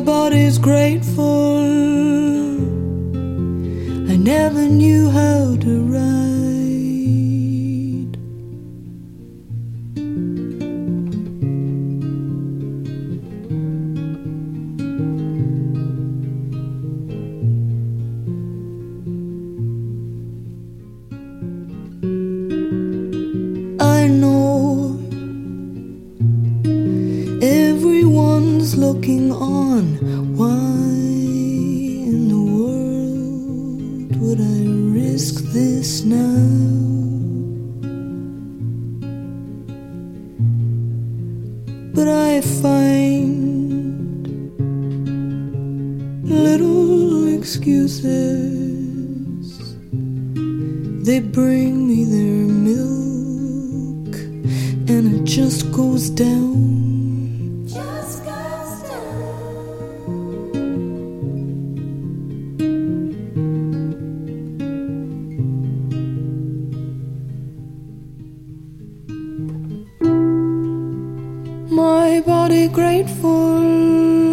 body's grateful. I never knew how to ride. I know everyone's looking on. Why in the world would I risk this now? But I find little excuses. They bring me their milk and it just goes down. My body grateful.